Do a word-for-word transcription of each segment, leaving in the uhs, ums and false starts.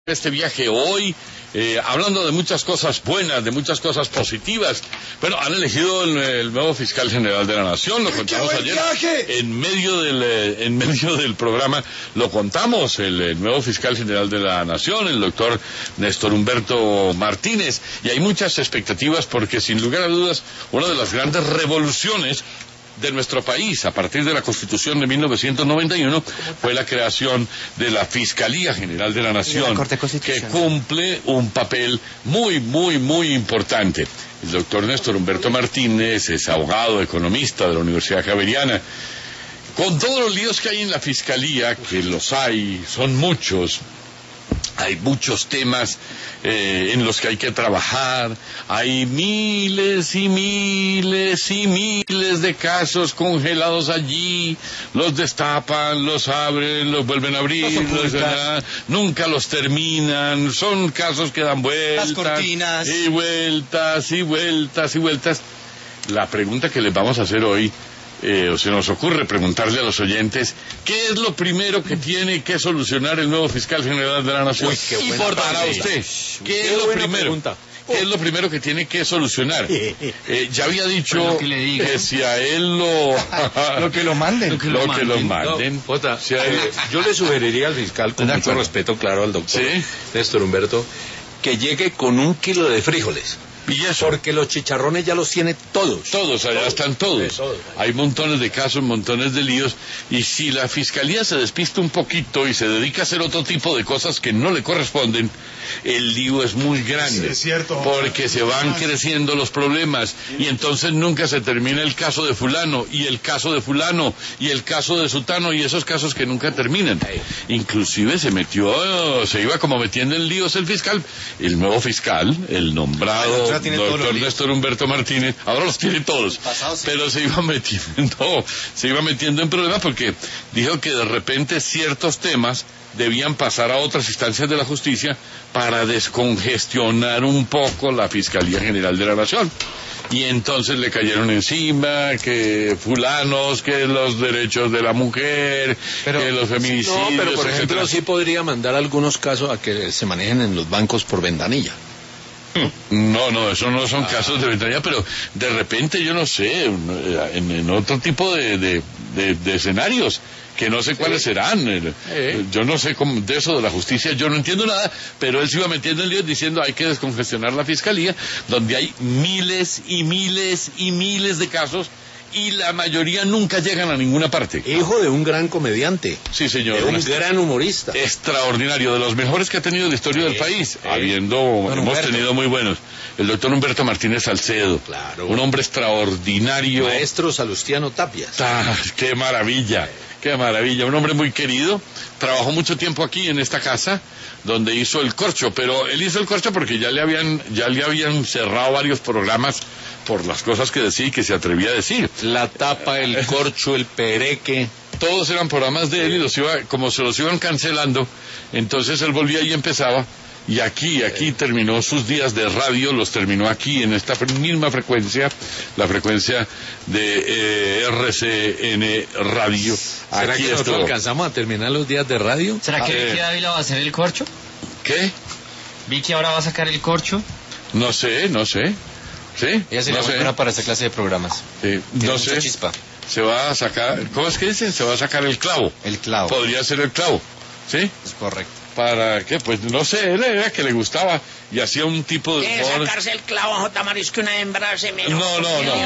Este viaje hoy, eh, hablando de muchas cosas buenas, de muchas cosas positivas. Bueno, han elegido el, el nuevo fiscal general de la Nación, lo contamos ayer. Viaje! En medio del eh, en medio del programa lo contamos, el, el nuevo fiscal general de la Nación, el doctor Néstor Humberto Martínez. Y hay muchas expectativas porque, sin lugar a dudas, una de las grandes revoluciones de nuestro país, a partir de la Constitución de mil novecientos noventa y uno, fue la creación de la Fiscalía General de la Nación, que cumple un papel muy, muy, muy importante. El doctor Néstor Humberto Martínez es abogado, economista de la Universidad Javeriana. Con todos los líos que hay en la Fiscalía, que los hay, son muchos, hay muchos temas eh, en los que hay que trabajar, hay miles y miles y miles de casos congelados allí, los destapan, los abren, los vuelven a abrir, los, los, nunca los terminan, son casos que dan vueltas, las cortinas, y vueltas, y vueltas, y vueltas. La pregunta que les vamos a hacer hoy, Eh, o se nos ocurre preguntarle a los oyentes, ¿qué es lo primero que tiene que solucionar el nuevo fiscal general de la Nación? Uy, qué y por para usted, ¿qué, ¿qué es lo primero? Pregunta. ¿Qué es lo primero que tiene que solucionar? Eh, ya había dicho que, que si a él lo... lo que lo manden. Lo que lo, lo, manden. Que lo manden. No, Jota, si a él, yo le sugeriría al fiscal, con mucho respeto, claro, al doctor ¿Sí? Néstor Humberto, que llegue con un kilo de frijoles. ¿Y eso? Porque los chicharrones ya los tiene todos. Todos, allá todos, están todos. Sí, todos. Hay montones de casos, montones de líos. Y si la Fiscalía se despista un poquito y se dedica a hacer otro tipo de cosas que no le corresponden, el lío es muy grande. Sí, es cierto. Porque se van creciendo los problemas. Y entonces nunca se termina el caso de fulano, y el caso de fulano, y el caso de sutano, y esos casos que nunca terminan. Inclusive se metió, se iba como metiendo en líos el fiscal. El nuevo fiscal, el nombrado doctor Néstor Humberto Martínez, ahora los tiene todos, Pasados, sí. pero se iba metiendo, se iba metiendo en problemas porque dijo que de repente ciertos temas debían pasar a otras instancias de la justicia para descongestionar un poco la Fiscalía General de la Nación. Y entonces le cayeron encima que fulanos, que los derechos de la mujer, pero, que los feminicidios, no, pero por ejemplo etcétera. Sí podría mandar algunos casos a que se manejen en los bancos por ventanilla. No, no, eso no son ah. casos de ventanilla, pero de repente yo no sé, en, en otro tipo de, de, de, de escenarios, que no sé sí. cuáles serán. Sí. Yo no sé cómo, de eso de la justicia, yo no entiendo nada, pero él se iba metiendo en líos diciendo hay que descongestionar la Fiscalía, donde hay miles y miles y miles de casos, y la mayoría nunca llegan a ninguna parte. Hijo de un gran comediante. Sí, señor. De un una gran humorista. Extraordinario, de los mejores que ha tenido la historia sí, del país. Sí. Habiendo, bueno, hemos Humberto. tenido muy buenos. El doctor Humberto Martínez Salcedo. Claro. Un hombre extraordinario. Maestro Salustiano Tapias. Ah, qué maravilla, qué maravilla. Un hombre muy querido. Trabajó mucho tiempo aquí en esta casa, donde hizo el corcho, pero él hizo el corcho porque ya le habían, ya le habían cerrado varios programas por las cosas que decía y que se atrevía a decir. La tapa, el corcho, el pereque. Todos eran programas de él y los iba, como se los iban cancelando, entonces él volvía y empezaba, y aquí, aquí terminó sus días de radio, los terminó aquí en esta misma frecuencia, la frecuencia de eh, R C N Radio. ¿Será aquí que nosotros estuvo. alcanzamos a terminar los días de radio? ¿Será que eh, Vicky Dávila va a hacer el corcho? ¿Qué? ¿Vicky ahora va a sacar el corcho? No sé, no sé. ¿Sí? Ella sería no muy buena para esta clase de programas. Sí, Tiene no mucha sé. chispa. Se va a sacar, ¿cómo es que dicen? Se va a sacar el clavo. El clavo. Podría ser el clavo, ¿sí? Es correcto. ¿Para qué? Pues no sé, él era que le gustaba y hacía un tipo de humor. sacarse el clavo, J. Maris, que una hembra se me... No, no, no, no, no,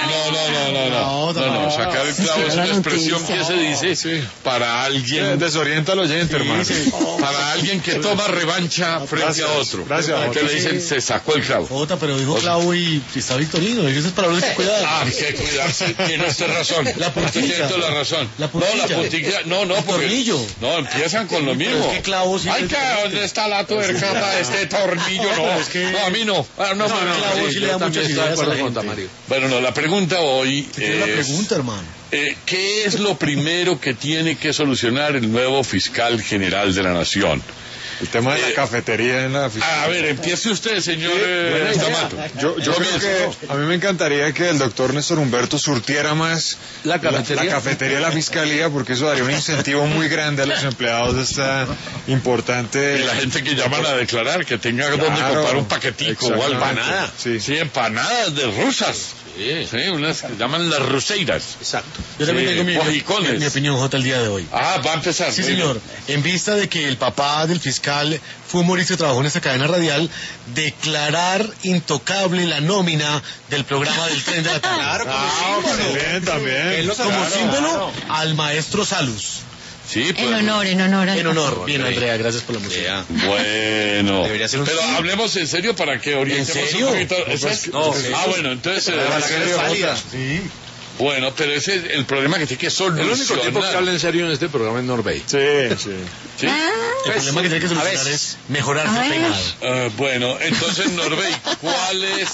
no, no, no, no, no, sacar el clavo es una expresión que se dice sí. para alguien... Desorienta al oyente, hermano. Sí, para alguien que toma revancha frente gracias, a otro. Gracias. Que le dicen, se sacó el clavo. Jota, pero dijo clavo y está Victorino, eso es para hablar de cuidado. Ah, que cuidarse, tiene usted razón. La puntilla. Tiene toda la razón. La puntilla. No, la puntilla, no, no, porque... tornillo. No, empiezan con lo mismo. ¿Qué clavo sí? Ay, ¿dónde está la tuerca para este tornillo? No, es que... no, a mí no. Ah, no, no, no, no, no, sí, le da muchas ideas a la gente. Bueno, no, la pregunta hoy es... la pregunta, hermano. Eh, ¿Qué es lo primero que tiene que solucionar el nuevo fiscal general de la Nación? El tema de Eh, la cafetería en la fiscalía. A ver, empiece usted, señor eh, Estamato. Yo, yo creo que a mí me encantaría que el doctor Néstor Humberto surtiera más La cafetería. la, la cafetería de la fiscalía, porque eso daría un incentivo muy grande a los empleados de esta importante... Y la gente que llaman a declarar que tenga donde Claro, comprar un paquetico o algo. exactamente. Empanada. Sí. Sí, empanadas de rusas. Sí. Sí, unas que llaman las ruseiras. Exacto. Yo también Sí, tengo mi, mojicones. mi, mi opinión, J, el día de hoy. Ah, va a empezar. Sí, Muy señor. En vista de que el papá del fiscal fue humorista y trabajó en esta cadena radial, declarar intocable la nómina del programa del tren de la tarde. Claro, como Ah, símbolo. también, también. Él lo Como Claro. símbolo al maestro Salus. Sí, pues. En honor, en honor al En honor. favor, Bien, Andrea. Andrea, gracias por la música. Yeah. Bueno. Debería ser un Pero sí. hablemos en serio para que orientemos ¿En serio? un poquito. No, ¿Esa es? no, Ah, bueno, entonces. eh, La esa serie es- válida. Sí. Bueno, pero ese es el problema que tiene que El único tipo que solucionar. habla en serio en este programa es Norbey. Sí, sí. ¿Sí? Ah, El problema que tiene que a solucionar veces. es mejorar su A ver. peinado. Ah, bueno, entonces, Norbey, ¿cuál es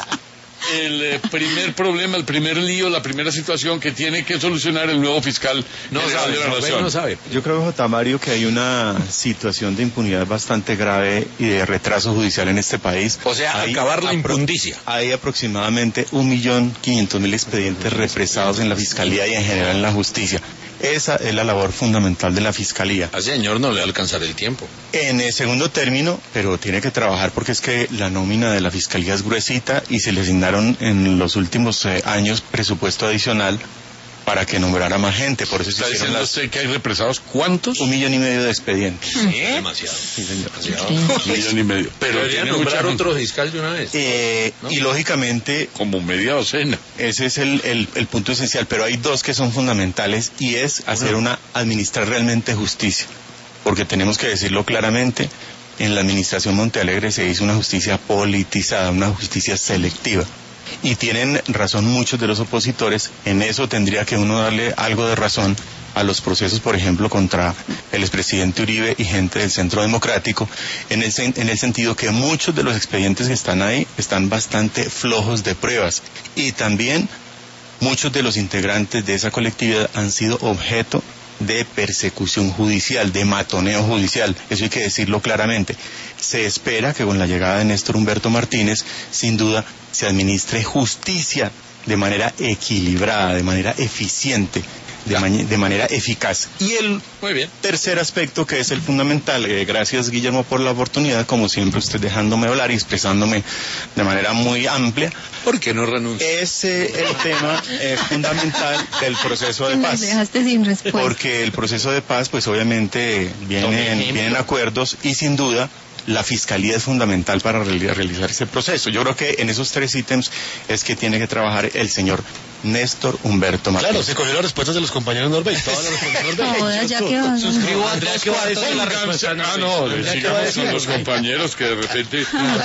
el eh, primer problema, el primer lío, la primera situación que tiene que solucionar el nuevo fiscal No general sabe, de la Norbey Nación? no sabe. Yo creo, J. Mario, que hay una situación de impunidad bastante grave y de retraso judicial en este país. O sea, Hay acabar la apro- impundicia. Hay aproximadamente un millón quinientos mil expedientes represados en la Fiscalía y en general en la justicia. Esa es la labor fundamental de la Fiscalía. Al señor no le va a alcanzar el tiempo. En el segundo término, pero tiene que trabajar porque es que la nómina de la Fiscalía es gruesita y se le asignaron en los últimos eh, años presupuesto adicional para que nombrara más gente. Por eso se ¿Está hicieron diciendo las... usted que hay represados cuántos? Un millón y medio de expedientes. Demasiado. Sí, señor. Un millón y medio. Pero Deberían tiene mucha nombrar gente, otro fiscal de una vez. Eh, ¿No? Y lógicamente como media docena. ese es el, el, el punto esencial, pero hay dos que son fundamentales y es hacer una, administrar realmente justicia, porque tenemos que decirlo claramente, en la administración Montealegre se hizo una justicia politizada, una justicia selectiva. Y tienen razón muchos de los opositores, en eso tendría que uno darle algo de razón a los procesos, por ejemplo, contra el expresidente Uribe y gente del Centro Democrático, en el, sen- en el sentido que muchos de los expedientes que están ahí están bastante flojos de pruebas. Y también muchos de los integrantes de esa colectividad han sido objeto de persecución judicial, de matoneo judicial. Eso hay que decirlo claramente. Se espera que con la llegada de Néstor Humberto Martínez, sin duda, se administre justicia de manera equilibrada, de manera eficiente, de, ma- de manera eficaz. Y el Muy bien. tercer aspecto, que es el fundamental, eh, gracias Guillermo por la oportunidad, como siempre usted dejándome hablar y expresándome de manera muy amplia, ¿Por qué no renuncia? es eh, el tema eh, fundamental del proceso de nos paz. dejaste sin respuesta. Porque el proceso de paz, pues obviamente vienen, vienen acuerdos y sin duda la fiscalía es fundamental para reali- realizar ese proceso. Yo creo que en esos tres ítems es que tiene que trabajar el señor Néstor Humberto Martínez. Claro, se cogió las respuestas de los compañeros Norbey. Todas las respuestas de Norbey. Joda, ya que va. Suscribo a Andrea, ¿qué va a decir? Ah, no, Andrea, ¿qué va a sigamos decir? con los compañeros que de repente...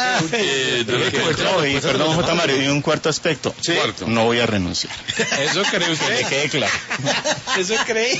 eh, de repente No, y, perdón, J. Mario, y un cuarto aspecto. Cuarto. No voy a renunciar. Eso cree usted. Que quede claro. Eso cree.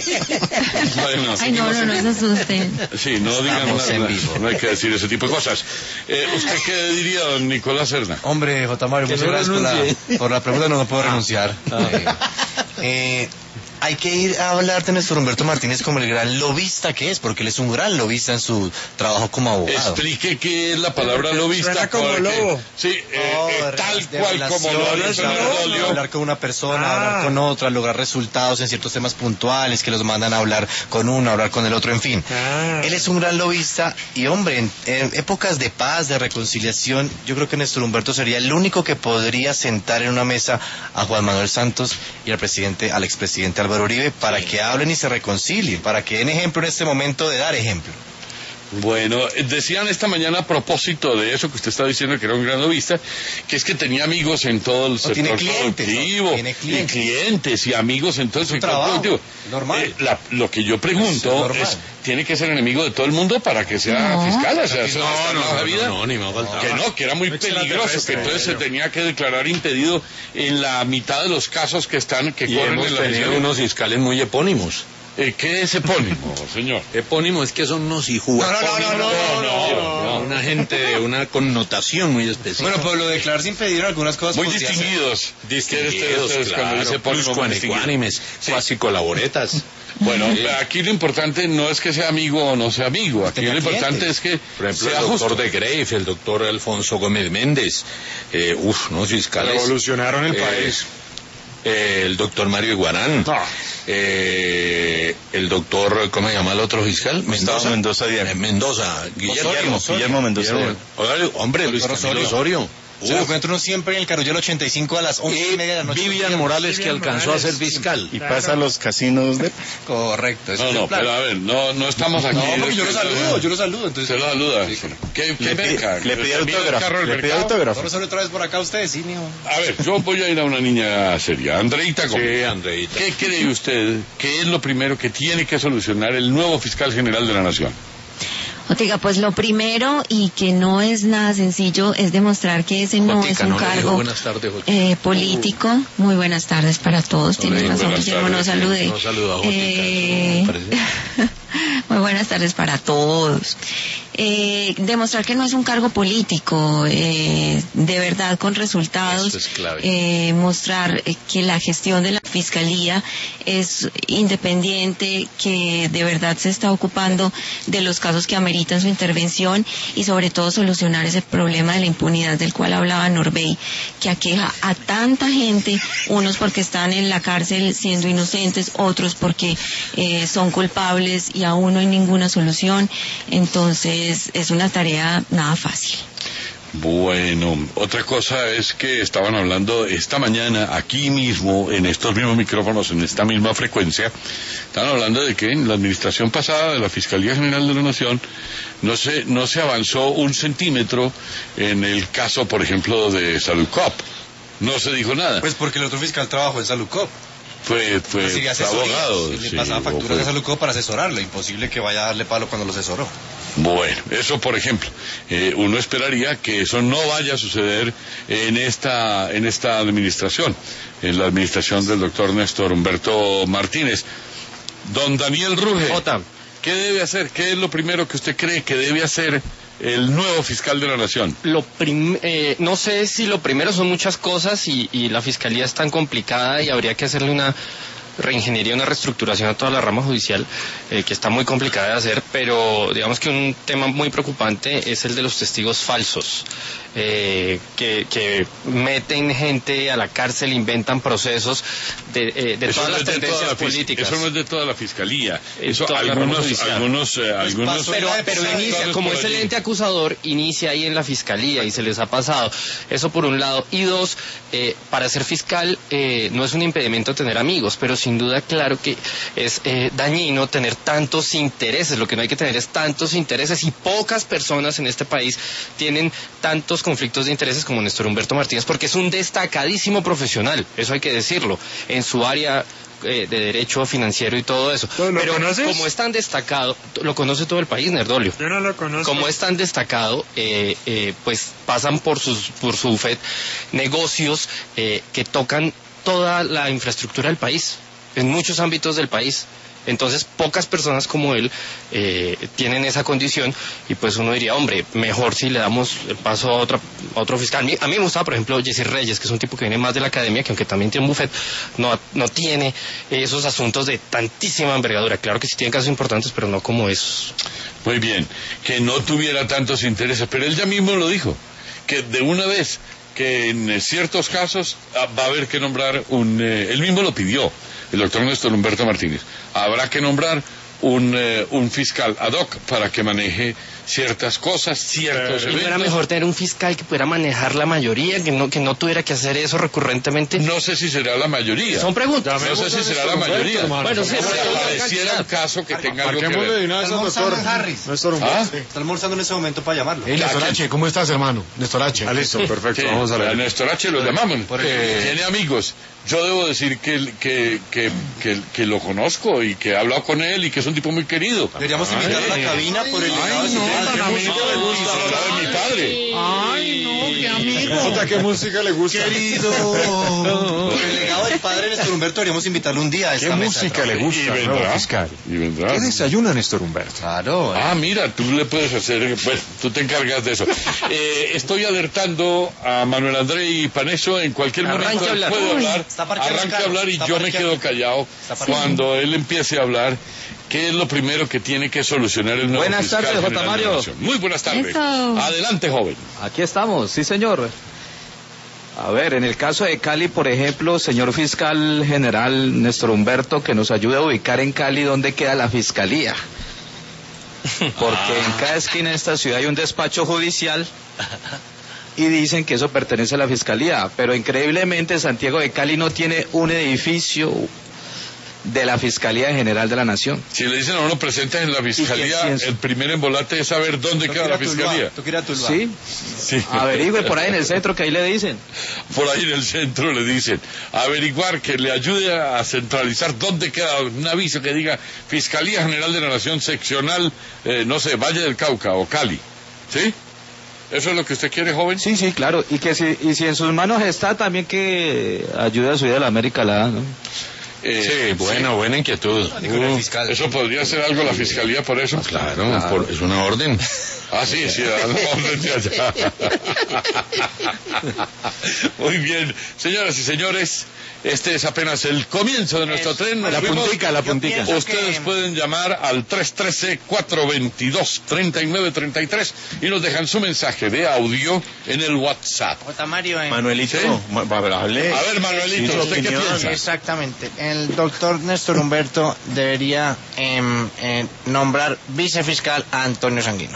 bueno, Ay, no, no, no se asusten. sí, no digan Estamos nada, en vivo. no hay que decir ese tipo de cosas. Eh, ¿Usted qué diría, don Nicolás Serna? Hombre, J. Mario, Que muchas no gracias por la, renuncie. por la pregunta, no, no puedo renunciar. Eh, eh, hay que ir a hablar de Néstor Humberto Martínez como el gran lobista que es, porque él es un gran lobista en su trabajo como abogado. Explique qué es la palabra lobista. Suena como porque- lobo. Sí, eh, Oh, eh, de tal de cual como lo relaciones, dice hablar, Bergoglio. hablar con una persona, hablar con otra, lograr resultados en ciertos temas puntuales que los mandan a hablar con uno, hablar con el otro, en fin. Él es un gran lobista y, hombre, en, en épocas de paz, de reconciliación, yo creo que Néstor Humberto sería el único que podría sentar en una mesa a Juan Manuel Santos y al presidente, al expresidente Álvaro Uribe para que hablen y se reconcilien, para que den ejemplo en este momento de dar ejemplo. Bueno, eh, decían esta mañana a propósito de eso que usted está diciendo, que era un gran lobista, que es que tenía amigos en todo el sector tiene clientes, productivo, ¿no? Tiene clientes. y clientes y amigos en todo el Es un sector trabajo, productivo. normal. Eh, la- lo que yo pregunto Es normal. es, ¿tiene que ser enemigo de todo el mundo para que sea No. fiscal? O sea, eso No, está en no, la no, vida. no, ni me va a faltar. Que no, que era muy peligroso, que entonces se tenía que declarar impedido en la mitad de los casos que están, que Y corren hemos en la tenido fiscalía. unos fiscales muy epónimos. Eh, ¿Qué es epónimo, señor? Epónimo es que son unos hijuapónimos. No, no, no, no, no, no, Una no, gente de una connotación muy especial. Bueno, pero lo de declararse impedieron algunas cosas. Muy distinguidos. Distinguidos, claro, pluscuanicuánimes, cuasi colaboretas. Bueno, aquí lo importante no es que sea amigo o no sea amigo, aquí lo importante es que por ejemplo sea el doctor justo. de Greif, el doctor Alfonso Gómez Méndez, eh, uff, ¿no? Fiscales. Revolucionaron el eh, país. Eh, el doctor Mario Iguarán, Ah. eh, el doctor, ¿cómo se llama el otro fiscal? Gustavo Mendoza Díaz. Eh, Mendoza, Guillermo, Guillermo, Guillermo Mendoza Guillermo. Oiga, hombre, Luis Doctor Camilo Osorio. Osorio. Se lo Uf. encuentro uno siempre en el Carulla ochenta y cinco a las once y media de la noche. Vivian Morales, que Vivian alcanzó Morales, a ser fiscal. Y pasa a los casinos de... Correcto, eso No, es no, el plan. pero a ver, no, no estamos aquí. No, porque yo lo Es- saludo, yo lo saludo, entonces... Se lo saluda. ¿Qué, qué Le, pi- merca? le pide ¿Te envía el autógrafo. carro del Le pide mercado? autógrafo. Ahora solo otra vez por acá ustedes, sí, mijo. A ver, yo voy a ir a una niña seria. Andreita Gómez. Sí, Andreita. ¿Qué cree usted que es lo primero que tiene que solucionar el nuevo fiscal general de la Nación? Oiga, pues lo primero y que no es nada sencillo es demostrar que ese no Jotica, es un no le digo cargo buenas tardes, Jotica. eh, político. Muy buenas tardes para todos. No le Tienes digo razón, buenas Guillermo, no tardes, salude. no saluda a Jotica, Eh, eso me parece. Muy buenas tardes para todos. Eh, demostrar que no es un cargo político, eh, de verdad con resultados. Eso es clave. Eh, mostrar eh, que la gestión de la fiscalía es independiente, que de verdad se está ocupando de los casos que ameritan su intervención y sobre todo solucionar ese problema de la impunidad del cual hablaba Norbey, que aqueja a tanta gente, unos porque están en la cárcel siendo inocentes, otros porque eh, son culpables y aún no hay ninguna solución. Entonces es una tarea nada fácil. Bueno, otra cosa es que estaban hablando esta mañana aquí mismo, en estos mismos micrófonos, en esta misma frecuencia, estaban hablando de que en la administración pasada de la Fiscalía General de la Nación no se, no se avanzó un centímetro en el caso, por ejemplo, de Saludcop. No se dijo nada. Pues porque el otro fiscal trabajó en Saludcop. Fue, fue, Recibía fue asesorías, abogado. y le sí, pasaba o facturas fue- a Saludcop para asesorarlo. Imposible que vaya a darle palo cuando lo asesoró. Bueno, eso por ejemplo, eh, uno esperaría que eso no vaya a suceder en esta, en esta administración, en la administración del doctor Néstor Humberto Martínez. Don Daniel Ruge, Jota. ¿qué debe hacer? ¿Qué es lo primero que usted cree que debe hacer el nuevo fiscal de la Nación? Lo prim- eh, no sé si lo primero son muchas cosas y, y la fiscalía es tan complicada y habría que hacerle una reingeniería, una reestructuración a toda la rama judicial, eh, que está muy complicada de hacer, pero digamos que un tema muy preocupante es el de los testigos falsos, eh, que, que meten gente a la cárcel, inventan procesos de, eh, de Eso todas no las es de toda tendencias la fis- políticas. Eso no es de toda la fiscalía. Es Eso toda la rama algunos, judicial. algunos, eh, algunos. pasó Pero, la pero época de inicia, todos como por es el allí. ente acusador, inicia ahí en la fiscalía y se les ha pasado. Eso por un lado. Y dos, eh, para ser fiscal eh, no es un impedimento tener amigos, pero sin duda claro que es eh, dañino tener tantos intereses. Lo que no hay que tener es tantos intereses y pocas personas en este país tienen tantos conflictos de intereses como Néstor Humberto Martínez, porque es un destacadísimo profesional, eso hay que decirlo, en su área eh, de derecho financiero y todo eso. ¿Lo Pero conoces? como es tan destacado, lo conoce todo el país, Nerdolio. Yo no lo conozco. Como es tan destacado, eh, eh, pues pasan por sus por su F E D negocios eh, que tocan toda la infraestructura del país, en muchos ámbitos del país. Entonces, pocas personas como él eh, tienen esa condición y pues uno diría, hombre, mejor si le damos el paso a, otra, a otro fiscal. A mí, a mí me gustaba, por ejemplo, Jesse Reyes, que es un tipo que viene más de la academia, que aunque también tiene un buffet, no, no tiene esos asuntos de tantísima envergadura. Claro que sí tiene casos importantes, pero no como esos. Muy bien, que no tuviera tantos intereses, pero él ya mismo lo dijo, que de una vez que en eh, ciertos casos ah, va a haber que nombrar un, eh, él mismo lo pidió, el doctor Néstor Humberto Martínez, habrá que nombrar un, eh, un fiscal ad hoc para que maneje ciertas cosas, ciertos ¿No eventos. era mejor tener un fiscal que pudiera manejar la mayoría, que no, que no tuviera que hacer eso recurrentemente? No sé si será la mayoría. Son preguntas. No sé si será la mayoría. Bueno, sí, Si sí, apareciera un caso que tenga algo que Marquémosle de ver. una vez Está al almorzando doctor en Harris. Néstor ¿Ah? Humberto. Está almorzando en ese momento para llamarlo. Hey, Néstor H., ¿cómo estás, hermano? Néstor H. Ah, listo, perfecto. Sí, Vamos a a ver. Néstor H. lo llamamos. por Eh, eso. tiene amigos. Yo debo decir que, que, que, que, que lo conozco y que he hablado con él y que es un tipo muy querido. Deberíamos invitar a la cabina por el legado de su no, padre. tan amigo. Me gusta hablar de mi padre. Ay, no, qué amigo. Jota, ¿qué música le gusta? Querido. Por el legado del padre Néstor Humberto, deberíamos invitarlo un día a esta ¿Qué mesa música le gusta? Y al nuevo vendrá. fiscal? Y vendrá. ¿Qué desayuna Néstor Humberto? Claro. Ah, mira, tú le puedes hacer, bueno, tú te encargas de eso. Eh, estoy alertando a Manuel André y Paneso, en cualquier Arranque momento a él hablar. puede Uy, hablar, está parqueado, arranque a Ricardo, hablar y está yo me parqueado. quedo callado Está parqueado. cuando él empiece a hablar. ¿Qué es lo primero que tiene que solucionar el nuevo Buenas fiscal tardes, general J. de la Mario. Nación? Muy buenas tardes. Eso. Adelante, joven. Aquí estamos, sí señor. A ver, en el caso de Cali, por ejemplo, señor fiscal general Néstor Humberto, que nos ayude a ubicar en Cali dónde queda la fiscalía. Porque en cada esquina de esta ciudad hay un despacho judicial y dicen que eso pertenece a la fiscalía, pero increíblemente Santiago de Cali no tiene un edificio de la Fiscalía General de la Nación. Si le dicen a uno presentes en la fiscalía, quién es? el primer embolate es saber dónde queda la fiscalía. Tú quieras Tuluá. ¿Sí? Sí. Averigüe por ahí en el centro que ahí le dicen. Por ahí en el centro le dicen averiguar, que le ayude a centralizar dónde queda un aviso que diga Fiscalía General de la Nación Seccional, eh, no sé, Valle del Cauca o Cali. ¿Sí? ¿Eso es lo que usted quiere, joven? Sí, sí, claro. Y que si, y si en sus manos está, también que ayude a subir a la América la ¿no? Eh, Sí, buena, buena inquietud. Con el fiscal. Eso podría ser algo la fiscalía por eso. Claro, por- es una orden. Ah, sí, sí, a la orden de allá. Muy bien, señoras y señores, este es apenas el comienzo de nuestro tren. Nos La fuimos. puntica, la puntica. pienso Ustedes que- pueden llamar al tres uno tres, cuatro dos dos, tres nueve tres tres y nos dejan su mensaje de audio en el WhatsApp. J. Mario, en- Manuelito, ¿Sí? ma- ma- hable. A ver, Manuelito, Sí, su ¿usted qué opinión. piensa? Exactamente. El doctor Néstor Humberto debería em, em, nombrar vicefiscal a Antonio Sanguino.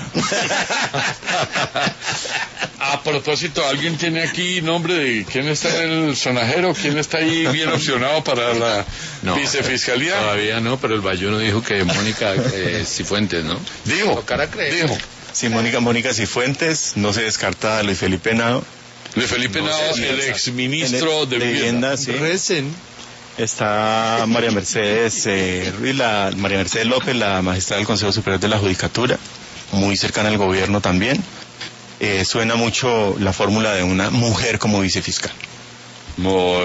A propósito, ¿alguien tiene aquí nombre de quién está en el sonajero? ¿Quién está ahí bien opcionado para la No, vicefiscalía? Todavía no, pero el Bayuno dijo que Mónica eh, Cifuentes, ¿no? Dijo, Tocará creer. dijo. Sí, Mónica, Mónica Cifuentes, no se descarta a Luis Felipe Nao. Luis Felipe No Nao, sé, el sí, exministro de Vivienda. sí. Recen. Está María Mercedes eh, Ruiz, la, María Mercedes López, la magistrada del Consejo Superior de la Judicatura, muy cercana al gobierno también. Eh, suena mucho la fórmula de una mujer como vicefiscal. Muy